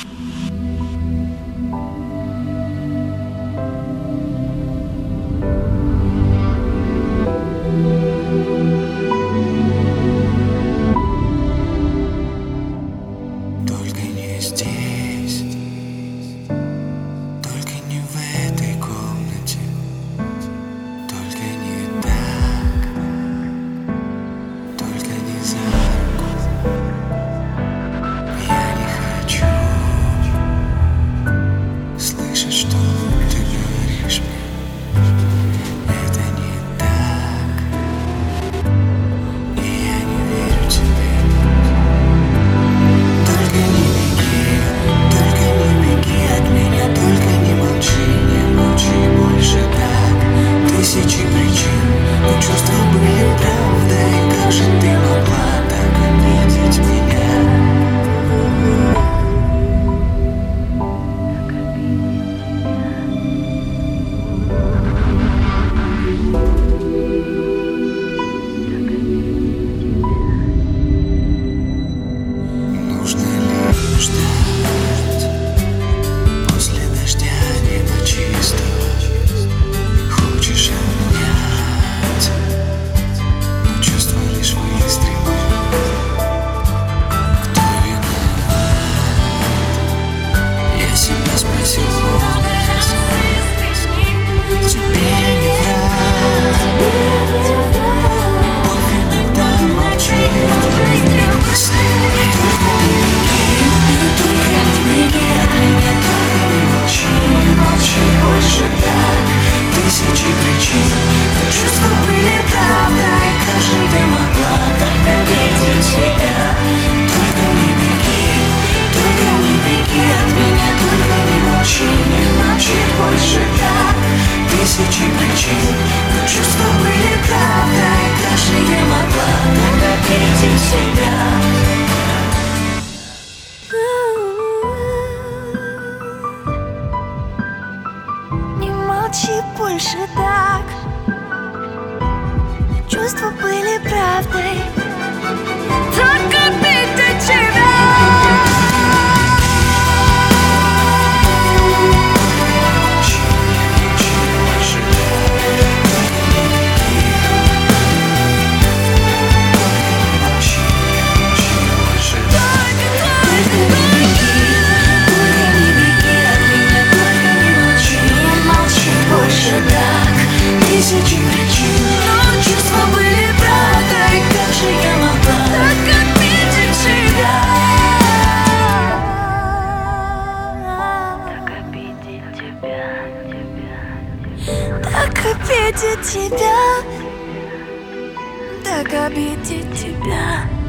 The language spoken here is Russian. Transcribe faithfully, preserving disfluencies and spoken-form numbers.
Только не здесь, только не в этой комнате, только не так, только не за руку. Я не хочу слышать, что ты говоришь мне. Это не так, и я не верю тебе. Только не беги, только не беги от меня, только не молчи, не молчи больше так. Тысячи причин, но чувства были правдой. Как же ты могла так обидеть меня? Нужно ли ждать после дождя неба чистого? Хочешь обнять, но чувства лишь выстрелы. Кто виноват? Я себя спросил раз. Тебе не врать. Любовь иногда молчит. Только не беги от меня, только не молчи, не молчи больше так. Тысячи причин, но чувства были правдой. Как же ты могла так обидеть меня? Только не беги, только не беги от меня, только не молчи, не молчи больше так. Тысячи причин, но чувства были правдой. Как же я могла так обидеть тебя? Не молчи больше так. Чувства были правдой. Так обидеть тебя. Тысячи причин, но чувства были правдой. Как же я могла так обидеть тебя? Так обидеть тебя. Так обидеть тебя. Так обидеть тебя.